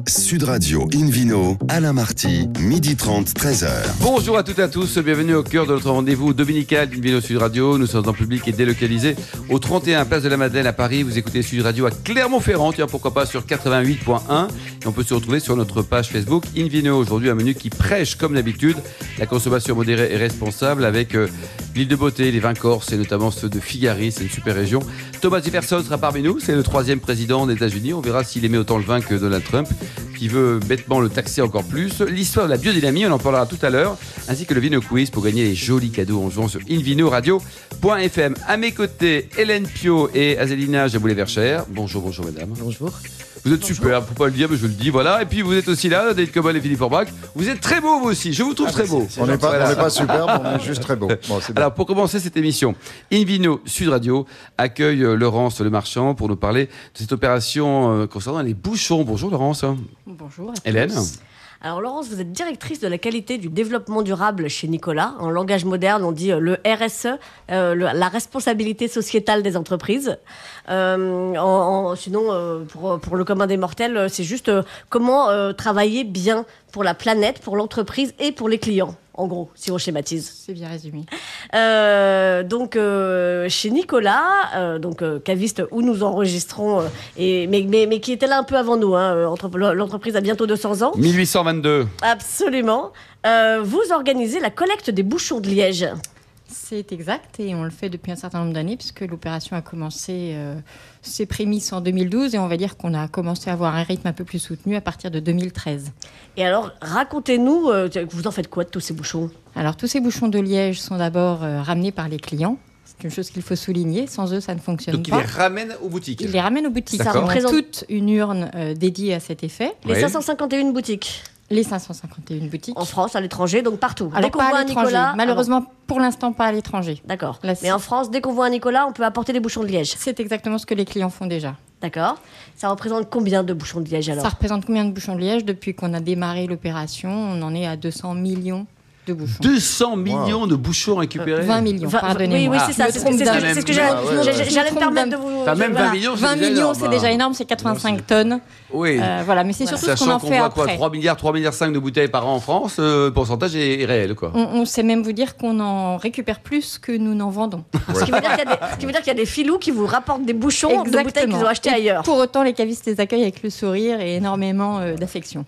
Sud Radio Invino, Alain Marty, 12h30, 13h. Bonjour à toutes et à tous, bienvenue au cœur de notre rendez-vous dominical d'Invino Sud Radio. Nous sommes en public et délocalisés au 31 Place de la Madeleine à Paris. Vous écoutez Sud Radio à Clermont-Ferrand, tiens pourquoi pas sur 88.1. Et on peut se retrouver sur notre page Facebook Invino. Aujourd'hui un menu qui prêche comme d'habitude la consommation modérée et responsable avec l'île de beauté, les vins corses et notamment ceux de Figaris, c'est une super région. Thomas Jefferson sera parmi nous, c'est le 3e président des États-Unis. On verra s'il aimait autant le vin que Donald Trump, qui veut bêtement le taxer encore plus. L'histoire de la biodynamie, on en parlera tout à l'heure, ainsi que le Vino Quiz pour gagner les jolis cadeaux en jouant sur invinoradio.fm. À mes côtés, Hélène Pio et Azélina Jaboulet-Verchères. Bonjour mesdames. Bonjour. Vous êtes super, faut pas le dire, mais je le dis, voilà. Et puis vous êtes aussi là, David Cobol et Philippe Forbach. Vous êtes très beaux, vous aussi. Je vous trouve très beaux. On n'est pas superbe, on est juste très beau. Bon, c'est alors, pour commencer cette émission, Invino Sud Radio accueille Laurence Lemarchand pour nous parler de cette opération concernant les bouchons. Bonjour Laurence. Bonjour. Hélène. Alors Laurence, vous êtes directrice de la qualité du développement durable chez Nicolas. En langage moderne, on dit le RSE, la responsabilité sociétale des entreprises. Sinon, pour le commun des mortels, c'est juste comment travailler bien pour la planète, pour l'entreprise et pour les clients. En gros, si on schématise. C'est bien résumé. Chez Nicolas, caviste où nous enregistrons, mais qui était là un peu avant nous. L'entreprise a bientôt 200 ans. 1822. Absolument. Vous organisez la collecte des bouchons de liège. C'est exact et on le fait depuis un certain nombre d'années puisque l'opération a commencé ses prémices en 2012 et on va dire qu'on a commencé à avoir un rythme un peu plus soutenu à partir de 2013. Et alors, racontez-nous, vous en faites quoi de tous ces bouchons ? Alors, tous ces bouchons de liège sont d'abord ramenés par les clients. C'est une chose qu'il faut souligner. Sans eux, ça ne fonctionne pas. Donc, ils les ramènent aux boutiques. Ils les ramènent aux boutiques. Ça représente toute une urne dédiée à cet effet. Les 551 boutiques. Les 551 boutiques. En France, à l'étranger, donc partout. Alors, dès qu'on pas voit à un l'étranger. Nicolas... Malheureusement, pour l'instant, pas à l'étranger. D'accord. Là, mais en France, dès qu'on voit un Nicolas, on peut apporter des bouchons de liège. C'est exactement ce que les clients font déjà. D'accord. Ça représente combien de bouchons de liège alors ? Ça représente combien de bouchons de liège ? Depuis qu'on a démarré l'opération, on en est à 200 millions de bouchons. 200 millions de bouchons récupérés. 20 millions, pardonnez-moi. Oui, c'est ça. C'est ce que j'allais me permettre de vous... Enfin, même 20 millions, 20 millions, c'est déjà énorme, c'est 85 tonnes. Oui. Voilà, mais c'est surtout ce qu'on en fait après. 3 milliards, 3,5 milliards de bouteilles par an en France, le pourcentage est réel, quoi. On sait même vous dire qu'on en récupère plus que nous n'en vendons. Ce qui veut dire qu'il y a des filous qui vous rapportent des bouchons de bouteilles qu'ils ont achetées ailleurs. Pour autant, les cavistes les accueillent avec le sourire et énormément d'affection.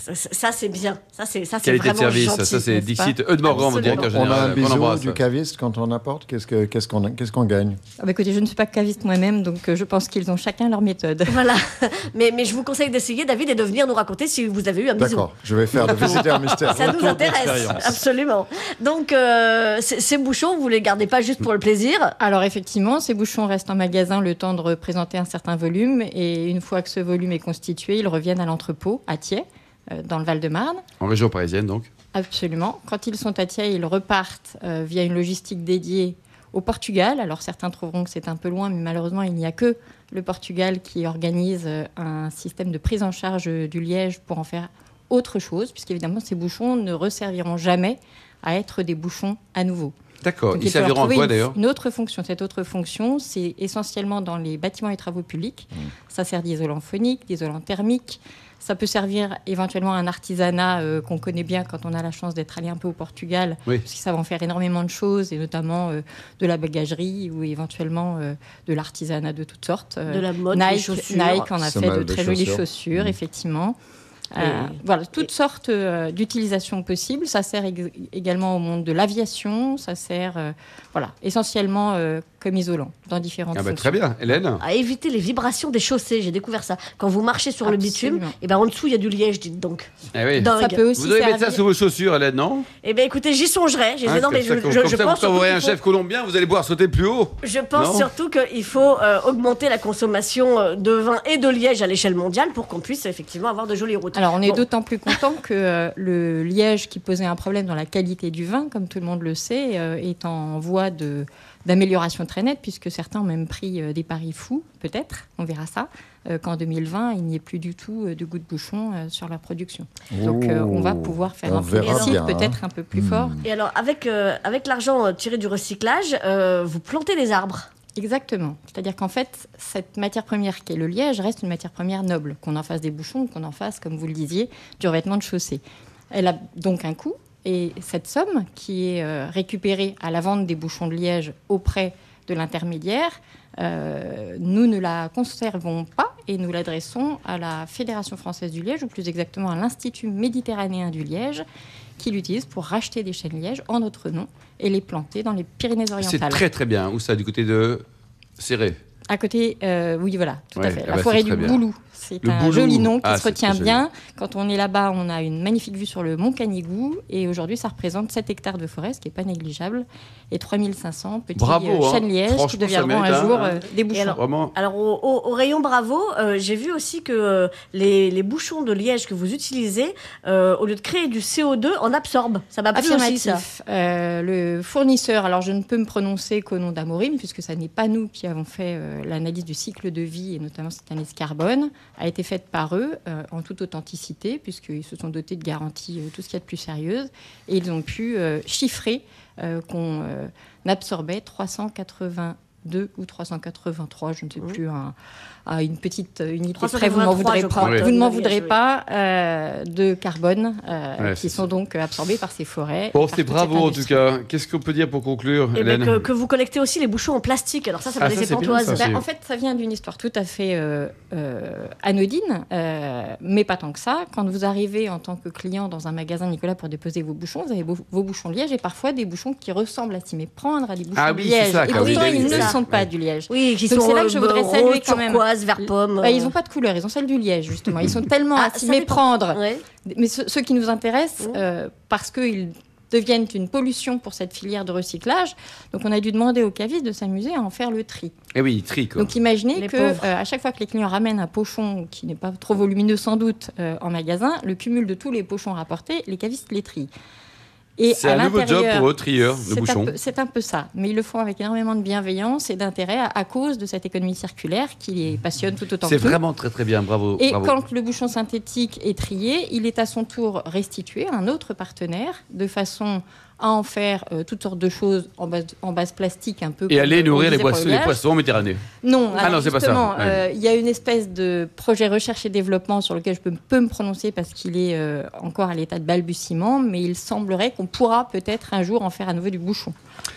Ça c'est bien, ça c'est qualité vraiment de service, gentil, ça c'est Dixit Eudemorgan, mon directeur général. On a un bisou du caviste quand on apporte, qu'est-ce qu'on gagne ? Écoutez, je ne suis pas caviste moi-même, donc je pense qu'ils ont chacun leur méthode. Voilà, mais je vous conseille d'essayer, David, et de venir nous raconter si vous avez eu un bisou. D'accord, je vais faire le visiteur mystère. Ça nous intéresse, absolument. Donc ces bouchons, vous les gardez pas juste pour le plaisir ? Alors effectivement, ces bouchons restent en magasin le temps de représenter un certain volume, et une fois que ce volume est constitué, ils reviennent à l'entrepôt, à Thiais, dans le Val-de-Marne. En région parisienne, donc. Absolument. Quand ils sont à Thiais, ils repartent via une logistique dédiée au Portugal. Alors certains trouveront que c'est un peu loin, mais malheureusement, il n'y a que le Portugal qui organise un système de prise en charge du liège pour en faire autre chose, puisqu'évidemment, ces bouchons ne resserviront jamais à être des bouchons à nouveau. D'accord. Ils serviront à quoi d'ailleurs ? Une autre fonction. Cette autre fonction, c'est essentiellement dans les bâtiments et travaux publics. Ça sert d'isolant phonique, d'isolant thermique. Ça peut servir éventuellement à un artisanat qu'on connaît bien quand on a la chance d'être allé un peu au Portugal, parce qu'ils savent en faire énormément de choses, et notamment de la bagagerie ou éventuellement de l'artisanat de toutes sortes. De la mode, Nike, des chaussures. Nike en a fait de très jolies chaussures, effectivement. Voilà, toutes sortes d'utilisations possibles. Ça sert également au monde de l'aviation. Ça sert essentiellement comme isolant dans différentes fonctions. Très bien, Hélène. À éviter les vibrations des chaussées, j'ai découvert ça. Quand vous marchez sur le bitume, en dessous il y a du liège, dites donc. Ça peut aussi vous devez mettre ça sur vos chaussures, Hélène, non ? Écoutez, j'y songerai. Je pense que quand vous aurez un chef colombien, vous allez pouvoir sauter plus haut. Je pense surtout qu'il faut augmenter la consommation de vin et de liège à l'échelle mondiale pour qu'on puisse effectivement avoir de jolies routes. Alors on est d'autant plus content que le liège qui posait un problème dans la qualité du vin, comme tout le monde le sait, est en voie d'amélioration très nette, puisque certains ont même pris des paris fous, peut-être, on verra ça, qu'en 2020, il n'y ait plus du tout de goût de bouchon sur leur production. Donc on va pouvoir faire un plébiscite peut-être un peu plus fort. Et alors, avec l'argent tiré du recyclage, vous plantez des arbres ? Exactement. C'est-à-dire qu'en fait, cette matière première qui est le liège reste une matière première noble, qu'on en fasse des bouchons, qu'on en fasse, comme vous le disiez, du revêtement de chaussée. Elle a donc un coût, et cette somme qui est récupérée à la vente des bouchons de liège auprès de l'intermédiaire, nous ne la conservons pas et nous l'adressons à la Fédération française du liège, ou plus exactement à l'Institut méditerranéen du liège, qui l'utilise pour racheter des chênes liège en notre nom et les planter dans les Pyrénées-Orientales. C'est très très bien. Où ça, du côté de Céré? À côté, oui, voilà, tout à fait. Ah La bah, forêt c'est du très bien. Boulou. C'est Le un Boulou. joli nom qui Ah, se c'est retient très bien. Quand on est là-bas, on a une magnifique vue sur le mont Canigou. Et aujourd'hui, ça représente 7 hectares de forêt, ce qui n'est pas négligeable. Et 3500 petits chênes lièges qui Franchement, deviendront ça mérite, un jour hein. des bouchons. Vraiment. Alors, au rayon Bravo, j'ai vu aussi que les bouchons de liège que vous utilisez, au lieu de créer du CO2, en absorbent. Ça m'a plu aussi, ça. Affirmatif. Le fournisseur, alors je ne peux me prononcer qu'au nom d'Amorim, puisque ce n'est pas nous qui avons fait l'analyse du cycle de vie, et notamment cette analyse carbone, a été faite par eux en toute authenticité, puisqu'ils se sont dotés de garanties tout ce qu'il y a de plus sérieuse, et ils ont pu chiffrer qu'on absorbait 382 ou 383, je ne sais plus, à une petite unité près, vous m'en voudrez pas, crois, vous ne m'en oui. voudrez pas, de carbone qui c'est sont ça. donc absorbés par ces forêts. Bon, et par c'est toute bravo cette en tout industrie. cas. Qu'est-ce qu'on peut dire pour conclure, Et ben, Hélène? que vous collectez aussi les bouchons en plastique. Alors ça Ah, m'a ça, laissé c'est bien, pantoise. ça. En fait, ça vient d'une histoire tout à fait anodine, mais pas tant que ça. Quand vous arrivez en tant que client dans un magasin Nicolas pour déposer vos bouchons, vous avez vos bouchons de liège et parfois des bouchons qui ressemblent à s'y méprendre à des bouchons Ah de oui, c'est liège. ça, Et car pourtant, oui, ils oui, ne oui. sont pas Oui. du liège. Oui, qui Donc, sont c'est là que je voudrais rose, saluer quand même. turquoise, vert pomme. Ils n'ont pas de couleur, ils ont celle du liège, justement. Ils sont tellement à s'y ça dépend. méprendre. Ouais. Mais ceux qui nous intéressent, parce qu'ils deviennent une pollution pour cette filière de recyclage, donc on a dû demander aux cavistes de s'amuser à en faire le tri. Eh oui, tri, quoi. Donc imaginez Les que pauvres. à chaque fois que les clients ramènent un pochon qui n'est pas trop volumineux sans doute en magasin, le cumul de tous les pochons rapportés, les cavistes les trient. Et C'est à un nouveau job l'intérieur, pour eux, trieurs de c'est bouchons. C'est un peu ça, mais ils le font avec énormément de bienveillance et d'intérêt à cause de cette économie circulaire qui les passionne tout autant C'est que nous. vraiment très très bien, bravo. Et bravo. quand le bouchon synthétique est trié, il est à son tour restitué à un autre partenaire de façon à en faire toutes sortes de choses en base plastique un peu. Et comme aller on nourrir disait pour le les liège. poissons en Méditerranée. Non, Ah alors non, c'est pas ça. justement, Ouais. il y a une espèce de projet recherche et développement sur lequel je peux me prononcer parce qu'il est encore à l'état de balbutiement, mais il semblerait qu'on pourra peut-être un jour en faire à nouveau du bouchon.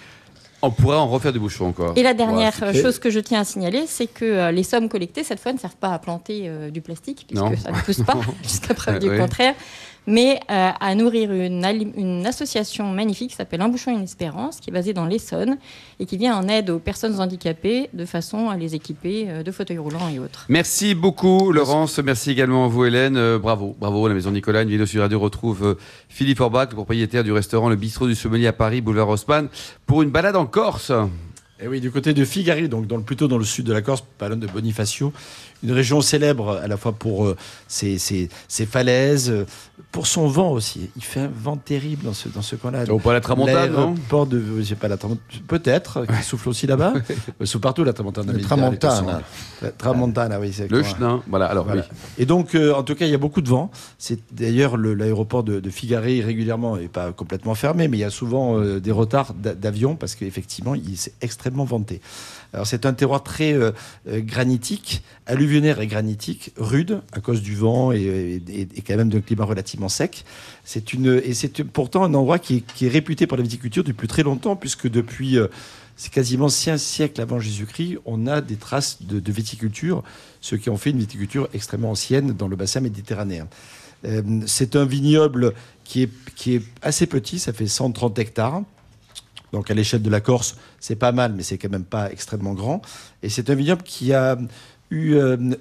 On pourra en refaire du bouchon encore. Et la dernière Ouais, c'est- chose que je tiens à signaler, c'est que les sommes collectées, cette fois, ne servent pas à planter du plastique, puisque Non. ça ne pousse pas, jusqu'à preuve du Oui. contraire, mais à nourrir une association magnifique qui s'appelle Un Bouchon Une Espérance, qui est basée dans l'Essonne et qui vient en aide aux personnes handicapées de façon à les équiper de fauteuils roulants et autres. Merci beaucoup, Laurence. Merci également à vous, Hélène. Bravo, bravo. La Maison Nicolas, une vidéo sur Radio retrouve Philippe Orbach, le propriétaire du restaurant Le Bistrot du Sommelier à Paris, boulevard Haussmann, pour une balade en Corse. Et oui, du côté de Figari, donc plutôt dans le sud de la Corse, pas loin de Bonifacio, une région célèbre à la fois pour ses falaises, pour son vent aussi. Il fait un vent terrible dans ce coin-là. Oh, pas la tramontane, non? L'aéroport de, je sais pas, la tramontane, peut-être, qui souffle aussi là-bas. Souffle partout la tramontane. Le tramontane. Tramontane, oui, c'est Le quoi. chenin. Voilà, alors Voilà. oui. Et donc, en tout cas, il y a beaucoup de vent. C'est d'ailleurs l'aéroport de Figari régulièrement n'est pas complètement fermé, mais il y a souvent des retards d'avions parce qu'effectivement, c'est extrêmement venté. Alors, c'est un terroir très granitique, alluvionnaire et granitique, rude à cause du vent et quand même d'un climat relativement sec. C'est pourtant un endroit qui est réputé par la viticulture depuis très longtemps, puisque depuis c'est quasiment 5 siècles avant Jésus-Christ, on a des traces de viticulture, ce qui en fait une viticulture extrêmement ancienne dans le bassin méditerranéen. C'est un vignoble qui est assez petit, ça fait 130 hectares. Donc à l'échelle de la Corse, c'est pas mal, mais c'est quand même pas extrêmement grand. Et c'est un vignoble qui a eu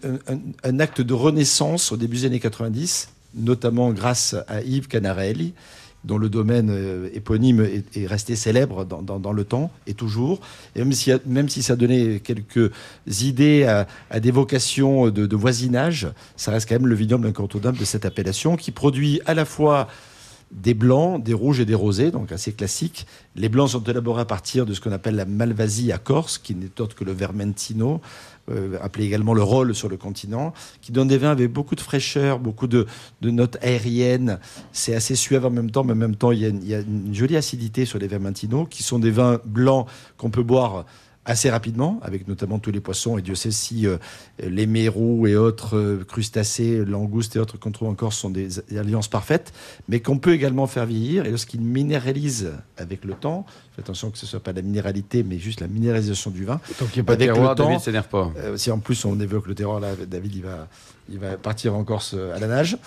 un acte de renaissance au début des années 90, notamment grâce à Yves Canarelli, dont le domaine éponyme est resté célèbre dans le temps, et toujours. Et même si ça donnait quelques idées à des vocations de voisinage, ça reste quand même le vignoble incontournable de cette appellation, qui produit à la fois des blancs, des rouges et des rosés, donc assez classiques. Les blancs sont élaborés à partir de ce qu'on appelle la Malvasie à Corse, qui n'est autre que le Vermentino, appelé également le Rolle sur le continent, qui donne des vins avec beaucoup de fraîcheur, beaucoup de notes aériennes. C'est assez suave en même temps, mais en même temps, il y a une jolie acidité sur les Vermentino, qui sont des vins blancs qu'on peut boire assez rapidement, avec notamment tous les poissons, et Dieu sait si les mérous et autres crustacés, langoustes et autres qu'on trouve en Corse sont des alliances parfaites, mais qu'on peut également faire vieillir, et lorsqu'ils minéralisent avec le temps, faites attention que ce ne soit pas la minéralité, mais juste la minéralisation du vin. Tant qu'il n'y a pas de terroir, David s'énerve pas. Si en plus on évoque le terroir, là, David, il va partir en Corse à la nage.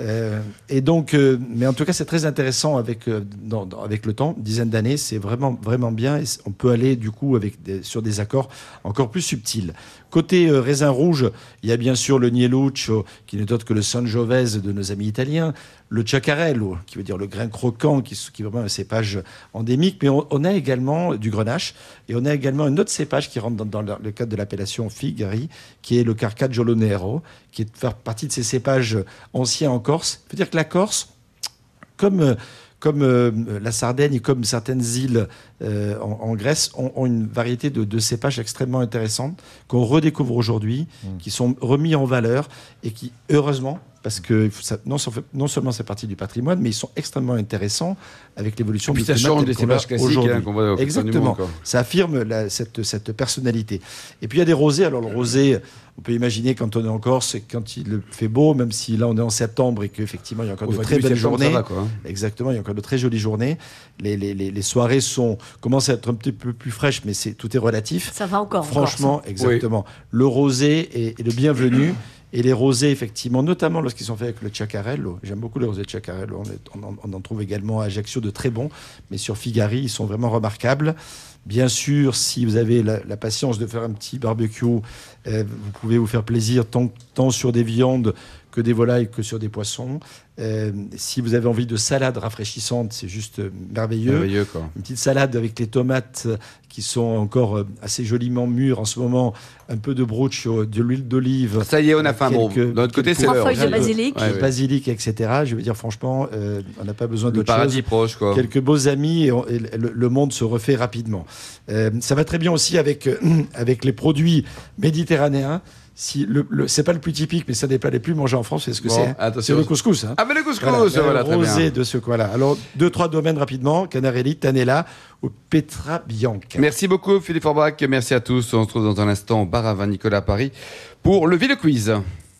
Et donc, mais en tout cas, c'est très intéressant avec le temps, une dizaine d'années, c'est vraiment, vraiment bien. Et on peut aller du coup sur des accords encore plus subtils. Côté raisin rouge, il y a bien sûr le Nieluccio, qui n'est autre que le Sangiovese de nos amis italiens, le Ciaccarello, qui veut dire le grain croquant, qui est vraiment un cépage endémique, mais on a également du Grenache, et on a également un autre cépage qui rentre dans le cadre de l'appellation Figari, qui est le Carcaggiolo Nero, qui fait partie de ces cépages anciens en Corse. Il faut dire que la Corse, comme la Sardaigne et comme certaines îles en Grèce, ont une variété de cépages extrêmement intéressantes qu'on redécouvre aujourd'hui, qui sont remis en valeur et qui, heureusement, parce que non seulement c'est partie du patrimoine, mais ils sont extrêmement intéressants avec l'évolution du climat. Ça change des cépages classiques qu'on voit. Exactement. Ça affirme cette personnalité. Et puis il y a des rosés. Alors le rosé, on peut imaginer quand on est en Corse, quand il fait beau, même si là on est en septembre et qu'effectivement il y a encore de très belles journées. Exactement, il y a encore de très jolies journées. Les soirées commencent à être un petit peu plus fraîches, mais tout est relatif. Ça va encore. Franchement, exactement. Oui. Le rosé est le bienvenu. Et les rosés, effectivement, notamment lorsqu'ils sont faits avec le Ciaccarello. J'aime beaucoup les rosés de Ciaccarello. On en trouve également à Ajaccio de très bons. Mais sur Figari, ils sont vraiment remarquables. Bien sûr, si vous avez la patience de faire un petit barbecue, vous pouvez vous faire plaisir tant sur des viandes que des volailles que sur des poissons. Si vous avez envie de salade rafraîchissante, c'est juste merveilleux quoi. Une petite salade avec les tomates qui sont encore assez joliment mûres en ce moment, un peu de bruschio, de l'huile d'olive. Ça y est, on a faim. Bon, de l'autre côté, c'est 3 feuilles de basilic. Basilic, etc. Je veux dire, franchement, on n'a pas besoin d'autre chose. Le paradis proche, quoi. Quelques beaux amis et le monde se refait rapidement. Ça va très bien aussi avec les produits méditerranéens. C'est pas le plus typique, mais ça n'est pas les plus mangés en France. C'est ce que c'est. C'est le couscous. Hein. Ah, mais le couscous, voilà, très bien. Rosé de ce coin-là. Alors, 2-3 domaines rapidement. Canarelli, Tanella ou Petra Bianca. Merci beaucoup, Philippe Forbach. Merci à tous. On se retrouve dans un instant au bar à vin Nicolas à Paris pour le Ville Quiz.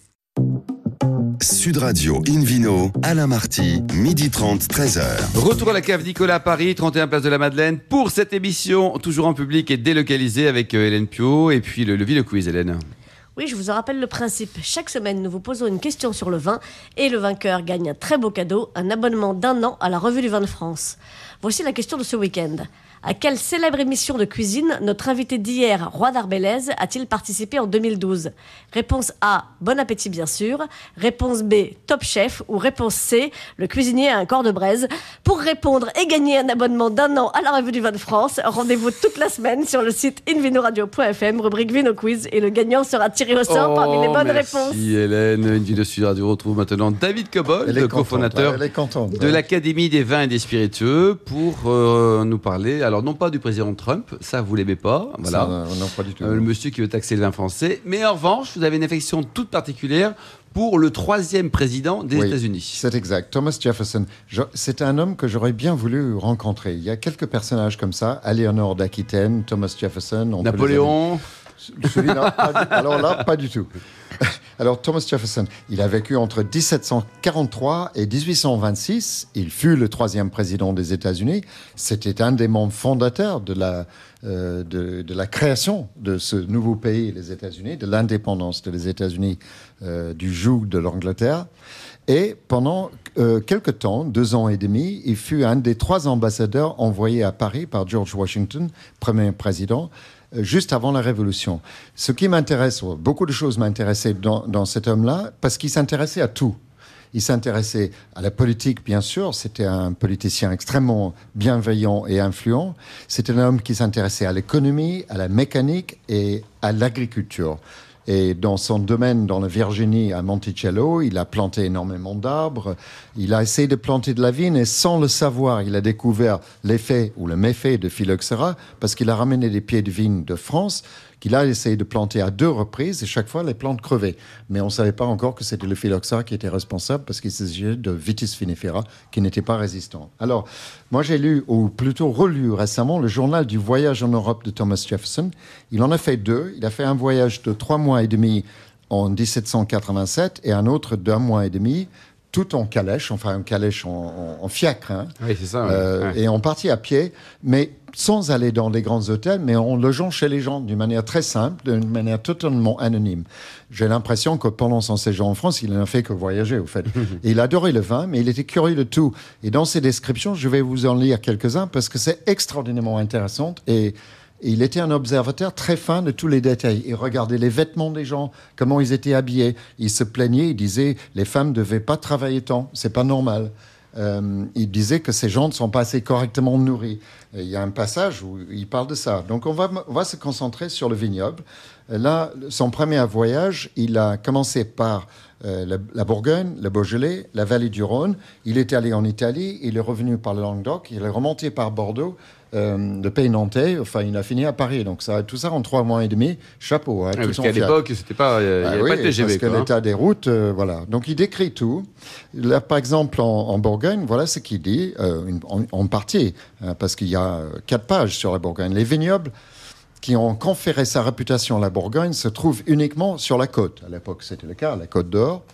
Sud Radio Invino, Alain Marty, 12h30, 13h. Retour à la cave Nicolas à Paris, 31 place de la Madeleine, pour cette émission, toujours en public et délocalisée avec Hélène Pio et puis le Ville Quiz, Hélène. Oui, je vous en rappelle le principe. Chaque semaine, nous vous posons une question sur le vin et le vainqueur gagne un très beau cadeau, un abonnement d'1 an à la Revue du Vin de France. Voici la question de ce week-end. À quelle célèbre émission de cuisine notre invité d'hier, Roi d'Arbelaise, a-t-il participé en 2012 ? Réponse A, Bon Appétit bien sûr. Réponse B, Top Chef. Ou réponse C, Le cuisinier a un corps de braise. Pour répondre et gagner un abonnement d'1 an à la Revue du Vin de France, rendez-vous toute la semaine sur le site invinoradio.fm, rubrique Vino Quiz, et le gagnant sera tiré au sort parmi les bonnes réponses. Merci Hélène. Invino Sud Radio retrouve maintenant David Cobol, le cofondateur de l'Académie des vins et des spiritueux, pour nous parler. Alors, non pas du président Trump, ça vous l'aimez pas, voilà. Ça, non, pas du tout. Le monsieur qui veut taxer le vin français. Mais en revanche, vous avez une affection toute particulière pour le 3e président des États-Unis. C'est exact, Thomas Jefferson. C'est un homme que j'aurais bien voulu rencontrer. Il y a quelques personnages comme ça, Éléonore d'Aquitaine, Thomas Jefferson. Napoléon. Celui-là, alors là, pas du tout. Alors, Thomas Jefferson, il a vécu entre 1743 et 1826. Il fut le 3e président des États-Unis. C'était un des membres fondateurs de la création de ce nouveau pays, les États-Unis, de l'indépendance des États-Unis du joug de l'Angleterre. Et pendant quelque temps, 2 ans et demi, il fut un des 3 ambassadeurs envoyés à Paris par George Washington, premier président, juste avant la Révolution. Ce qui m'intéresse, beaucoup de choses m'intéressaient dans cet homme-là, parce qu'il s'intéressait à tout. Il s'intéressait à la politique, bien sûr. C'était un politicien extrêmement bienveillant et influent. C'était un homme qui s'intéressait à l'économie, à la mécanique et à l'agriculture. Et dans son domaine, dans la Virginie, à Monticello, il a planté énormément d'arbres. Il a essayé de planter de la vigne et sans le savoir, il a découvert l'effet ou le méfait de phylloxéra parce qu'il a ramené des pieds de vigne de France qu'il a essayé de planter à 2 reprises et chaque fois les plantes crevaient. Mais on ne savait pas encore que c'était le phylloxéra qui était responsable parce qu'il s'agissait de Vitis vinifera qui n'était pas résistant. Alors, moi j'ai lu, ou plutôt relu récemment, le journal du voyage en Europe de Thomas Jefferson. Il en a fait 2. Il a fait un voyage de 3 mois et demi en 1787 et un autre d'1 mois et demi, tout en calèche, enfin en calèche en fiacre, hein. Oui, c'est ça. Ouais. Et en partie à pied, mais sans aller dans des grands hôtels, mais en logeant chez les gens d'une manière très simple, d'une manière totalement anonyme. J'ai l'impression que pendant son séjour en France, il n'a fait que voyager, au fait. Et il adorait le vin, mais il était curieux de tout. Et dans ses descriptions, je vais vous en lire quelques-uns parce que c'est extraordinairement intéressant et il était un observateur très fin de tous les détails. Il regardait les vêtements des gens, comment ils étaient habillés. Il se plaignait, il disait les femmes ne devaient pas travailler tant, c'est pas normal. Il disait que ces gens ne sont pas assez correctement nourris. Il y a un passage où il parle de ça. Donc on va se concentrer sur le vignoble. Là, son premier voyage, il a commencé par la Bourgogne, le Beaujolais, la vallée du Rhône. Il est allé en Italie, il est revenu par le Languedoc, il est remonté par Bordeaux, le pays nantais, enfin il a fini à Paris. Donc tout ça en 3 mois et demi, chapeau. Hein, parce qu'à l'époque, c'était pas, il n'y avait pas de TGV. Parce que l'état des routes, voilà. Donc il décrit tout. Là, par exemple, en Bourgogne, voilà ce qu'il dit, en partie, parce qu'il y a 4 pages sur la Bourgogne. Les vignobles qui ont conféré sa réputation à la Bourgogne se trouvent uniquement sur la côte. À l'époque, c'était le cas, la Côte d'Or.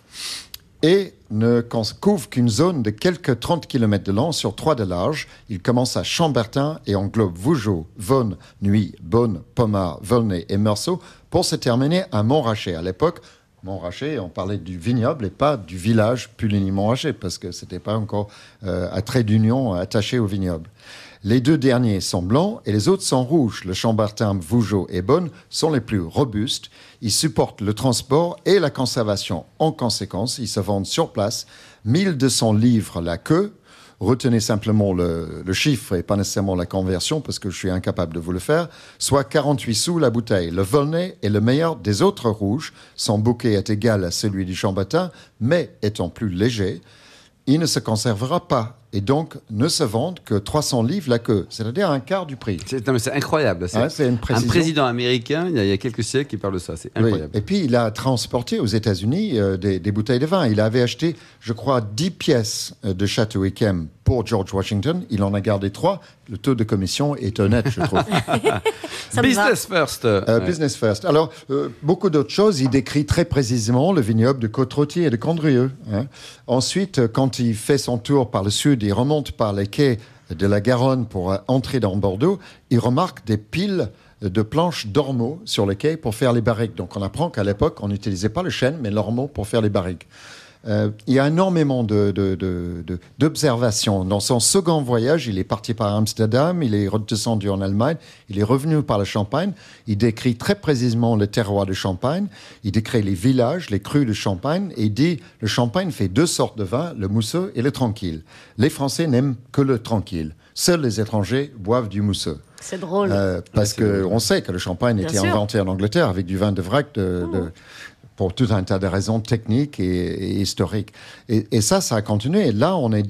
Et ne couvre qu'une zone de quelques 30 km de long sur 3 de large. Il commence à Chambertin et englobe Vougeot, Vaune, Nuits, Beaune, Pommard, Volnay et Meursault pour se terminer à Montrachet. À l'époque, Montrachet, on parlait du vignoble et pas du village Puligny-Montrachet parce que ce n'était pas encore un trait d'union attaché au vignoble. Les 2 derniers sont blancs et les autres sont rouges. Le Chambertin, Vougeot et Beaune sont les plus robustes. Ils supportent le transport et la conservation. En conséquence, ils se vendent sur place 1200 livres la queue. Retenez simplement le chiffre et pas nécessairement la conversion parce que je suis incapable de vous le faire. Soit 48 sous la bouteille. Le Volnay est le meilleur des autres rouges. Son bouquet est égal à celui du Chambertin, mais étant plus léger, il ne se conservera pas et donc ne se vendent que 300 livres la queue, c'est-à-dire un quart du prix. C'est incroyable. C'est une précision. Un président américain, il y a quelques siècles, qui parle de ça. C'est incroyable. Oui. Et puis, il a transporté aux États-Unis des bouteilles de vin. Il avait acheté, je crois, 10 pièces de Château Yquem pour George Washington. Il en a gardé 3. Le taux de commission est honnête, je trouve. Business first. Business first. Alors, beaucoup d'autres choses. Il décrit très précisément le vignoble de Côte-Rôtie et de Condrieu. Hein. Ensuite, quand il fait son tour par le sud, il remonte par les quais de la Garonne pour entrer dans Bordeaux. Il remarque des piles de planches d'ormeaux sur les quais pour faire les barriques. Donc, on apprend qu'à l'époque, on n'utilisait pas le chêne, mais l'ormeau pour faire les barriques. Il y a énormément d'observations. Dans son second voyage, il est parti par Amsterdam, il est redescendu en Allemagne, il est revenu par la Champagne. Il décrit très précisément le terroir de Champagne, il décrit les villages, les crus de Champagne, et il dit le Champagne fait 2 sortes de vin, le mousseux et le tranquille. Les Français n'aiment que le tranquille. Seuls les étrangers boivent du mousseux. C'est drôle. Parce qu'on sait que le Champagne était inventé en Angleterre avec du vin de vrac pour tout un tas de raisons techniques et historiques. Et ça a continué. Et là, on est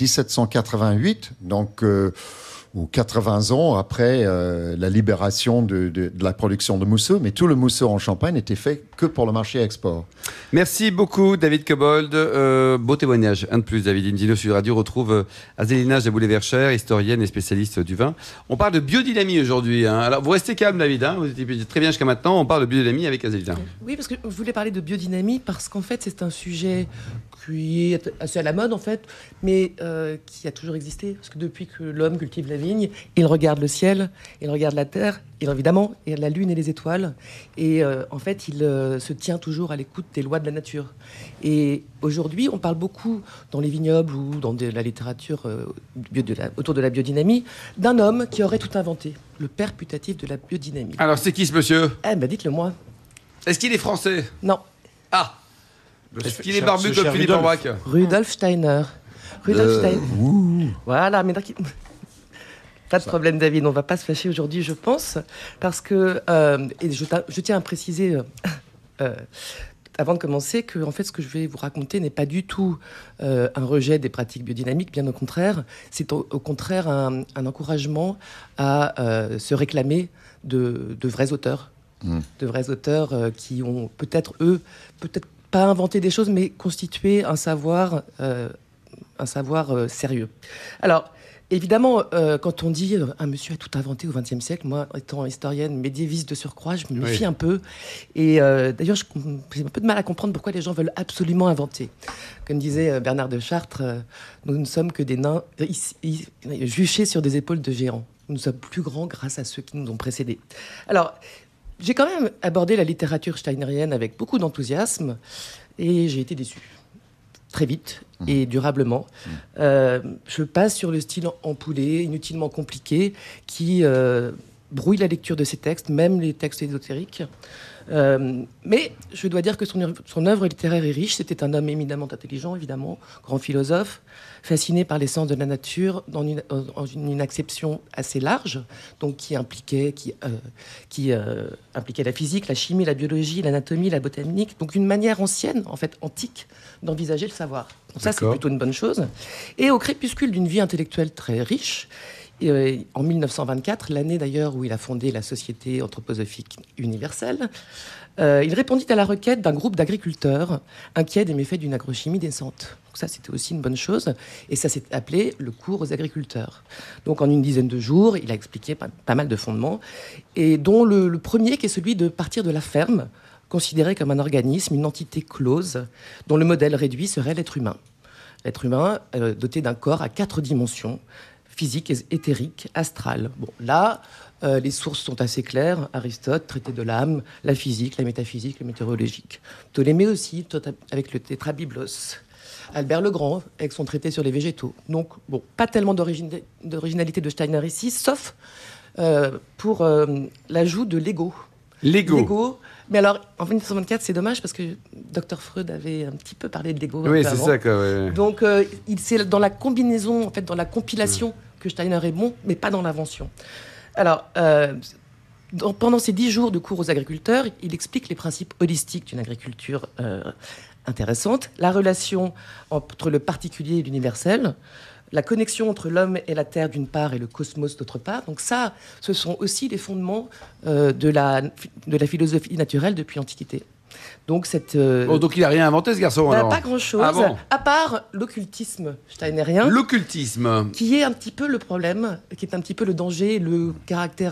1788, donc ou 80 ans après la libération de la production de mousseux. Mais tout le mousseux en Champagne n'était fait que pour le marché export. Merci beaucoup, David Cobold. Beau témoignage. Un de plus, David. Invino Sud Radio retrouve Azélina Jaboulet-Verchères, historienne et spécialiste du vin. On parle de biodynamie aujourd'hui. Hein. Alors, vous restez calme, David. Hein. Vous étiez très bien jusqu'à maintenant. On parle de biodynamie avec Azélina. Oui, parce que je voulais parler de biodynamie parce qu'en fait, c'est un sujet qui est assez à la mode, en fait, mais qui a toujours existé. Parce que depuis que l'homme cultive la vigne, il regarde le ciel, il regarde la terre, évidemment, et la lune et les étoiles. Et en fait, il se tient toujours à l'écoute des lois de la nature. Et aujourd'hui, on parle beaucoup dans les vignobles ou dans la littérature autour de la biodynamie d'un homme qui aurait tout inventé, le père putatif de la biodynamie. Alors, c'est qui ce monsieur ? Dites-le moi. Est-ce qu'il est français ? Non. Ah ! Est-ce qu'il est barbu comme Philippe Aubrac ? Rudolf Steiner. Voilà, mais pas de problème, David. On ne va pas se fâcher aujourd'hui, je pense, parce que et je tiens à préciser avant de commencer que en fait, ce que je vais vous raconter n'est pas du tout un rejet des pratiques biodynamiques. Bien au contraire, c'est au contraire un encouragement à se réclamer de vrais auteurs de vrais auteurs qui ont peut-être pas inventé des choses, mais constitué un savoir sérieux. Alors, évidemment, quand on dit un monsieur a tout inventé au XXe siècle, moi, étant historienne médiéviste de surcroît, je me méfie un peu. Et d'ailleurs, j'ai un peu de mal à comprendre pourquoi les gens veulent absolument inventer. Comme disait Bernard de Chartres, nous ne sommes que des nains juchés sur des épaules de géants. Nous sommes plus grands grâce à ceux qui nous ont précédés. Alors, j'ai quand même abordé la littérature steinérienne avec beaucoup d'enthousiasme et j'ai été déçu. Très vite et durablement. Je passe sur le style ampoulé, inutilement compliqué, qui brouille la lecture de ces textes, même les textes ésotériques. Mais je dois dire que son œuvre littéraire est riche. C'était un homme éminemment intelligent, évidemment, grand philosophe, fasciné par l'essence de la nature dans une acception assez large, donc qui impliquait la physique, la chimie, la biologie, l'anatomie, la botanique, donc une manière ancienne, en fait antique, d'envisager le savoir. Donc ça, c'est plutôt une bonne chose. Et au crépuscule d'une vie intellectuelle très riche, en 1924, l'année d'ailleurs où il a fondé la Société anthroposophique universelle, il répondit à la requête d'un groupe d'agriculteurs inquiets des méfaits d'une agrochimie décente. Donc ça, c'était aussi une bonne chose. Et ça s'est appelé le cours aux agriculteurs. Donc en une dizaine de jours, il a expliqué pas mal de fondements, et dont le premier qui est celui de partir de la ferme, considéré comme un organisme, une entité close, dont le modèle réduit serait l'être humain. L'être humain doté d'un corps à 4 dimensions, physique, éthérique, astral. Bon, là, les sources sont assez claires. Aristote, traité de l'âme, la physique, la métaphysique, le météorologique. Ptolémée aussi, avec le tétrabiblos. Albert le Grand, avec son traité sur les végétaux. Donc, bon, pas tellement d'originalité de Steiner ici, sauf pour l'ajout de l'ego. L'ego. Mais alors, en 1924, c'est dommage parce que Dr Freud avait un petit peu parlé de l'ego. Oui, c'est ça. Ouais. Donc, c'est dans la combinaison, en fait, dans la compilation que Steiner est bon, mais pas dans l'invention. Alors, pendant ces 10 jours de cours aux agriculteurs, il explique les principes holistiques d'une agriculture intéressante, la relation entre le particulier et l'universel, la connexion entre l'homme et la terre d'une part et le cosmos d'autre part. Donc ça, ce sont aussi les fondements de la philosophie naturelle depuis l'Antiquité. Donc donc il n'a rien inventé, ce garçon, alors. Pas grand-chose, à part l'occultisme steinérien. L'occultisme. Qui est un petit peu le problème, qui est un petit peu le danger, le caractère...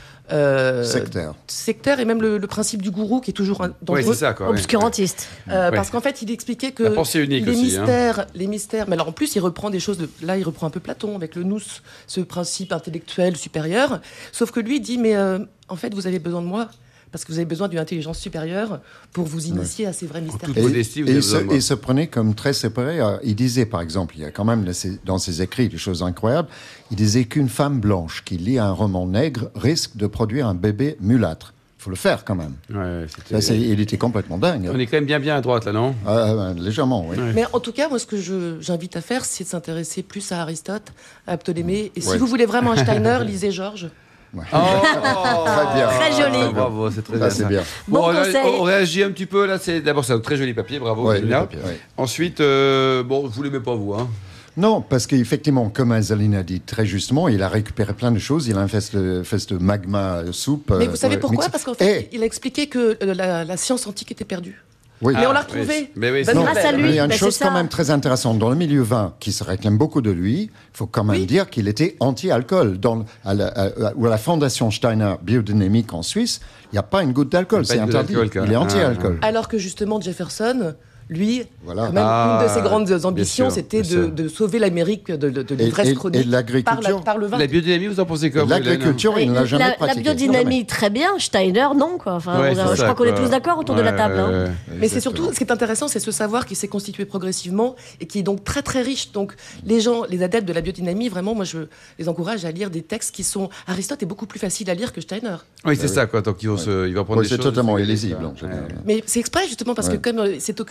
sectaire et même le principe du gourou qui est toujours dangereux. Oui, c'est ça, quoi, obscurantiste. Parce qu'en fait, il expliquait que la pensée unique les mystères. Mais alors en plus, il reprend des choses. Là, il reprend un peu Platon avec le nous, ce principe intellectuel supérieur. Sauf que lui il dit, mais en fait, vous avez besoin de moi. Parce que vous avez besoin d'une intelligence supérieure pour vous initier à ces vrais mystères. Et il se prenait comme très séparé. Il disait, par exemple, il y a quand même dans ses écrits des choses incroyables. Il disait qu'une femme blanche qui lit un roman nègre risque de produire un bébé mulâtre. Il faut le faire quand même. Il était complètement dingue. On est quand même bien à droite, là, non ? Légèrement, oui. Mais en tout cas, moi, ce que j'invite à faire, c'est de s'intéresser plus à Aristote, à Ptolémée. Et si vous voulez vraiment un Steiner, lisez Georges. Ouais. Très bien. Très joli. Bravo, c'est très bien. C'est bien. Bon on réagit un petit peu là. D'abord, c'est un très joli papier, bravo. Papier, Ensuite, vous l'aimez pas, vous, hein ? Non, parce qu'effectivement, comme Azaline a dit très justement, il a récupéré plein de choses. Il a fait ce magma soupe. Mais vous savez pourquoi ? Parce qu'en fait, il a expliqué que la science antique était perdue. Oui. Mais on l'a retrouvé. Grâce à lui. Mais il y a une chose quand même très intéressante. Dans le milieu vin, qui se réclame beaucoup de lui, il faut quand même dire qu'il était anti-alcool. À la Fondation Steiner biodynamique en Suisse, il n'y a pas une goutte d'alcool. C'est interdit. Il est anti-alcool. Alors que justement, Jefferson... Lui, quand même, une de ses grandes ambitions, c'était de sauver l'Amérique de l'ivresse chronique et l'agriculture. Par le vin. La biodynamie, vous en pensez quoi ? L'agriculture, il ne l'a jamais pratiquée. La biodynamie, très bien. Steiner, non, quoi. Enfin, je crois qu'on est tous d'accord autour de la table. Mais c'est surtout, ce qui est intéressant, c'est ce savoir qui s'est constitué progressivement et qui est donc très, très riche. Donc, les gens, les adeptes de la biodynamie, vraiment, moi, je les encourage à lire des textes qui sont... Aristote est beaucoup plus facile à lire que Steiner. Oui, c'est ça, quoi. Donc, il va prendre des choses... C'est totalement illisible. Mais c'est exprès, justement, parce que comme c'est occulte.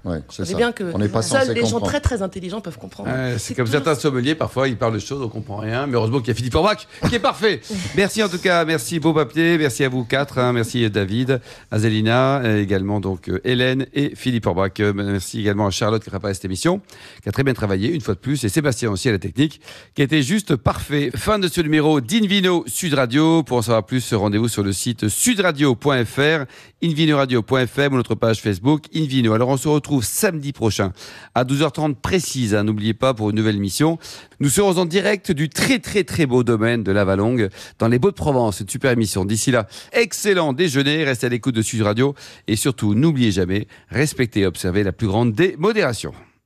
Ouais, c'est On ça. est bien que On n'est pas seuls censé les gens comprendre. très très intelligents peuvent comprendre. C'est comme certains sommeliers, parfois ils parlent de choses, on comprend rien. Mais heureusement qu'il y a Philippe Orbach qui est parfait. Merci en tout cas, merci Beau Papier, merci à vous quatre, merci David, Azélina, également donc Hélène et Philippe Orbach. Merci également à Charlotte qui a préparé cette émission, qui a très bien travaillé une fois de plus, et Sébastien aussi à la technique, qui a été juste parfait. Fin de ce numéro d'Invino Sud Radio. Pour en savoir plus, rendez-vous sur le site sudradio.fr, invinoradio.fm ou notre page Facebook Invino. Alors on se retrouve samedi prochain à 12h30 précise, n'oubliez pas, pour une nouvelle émission. Nous serons en direct du très très très beau domaine de Lavalongue dans les Baux-de-Provence, une super émission. D'ici là, excellent déjeuner, restez à l'écoute de Sud Radio et surtout n'oubliez jamais, respectez et observez la plus grande des modérations.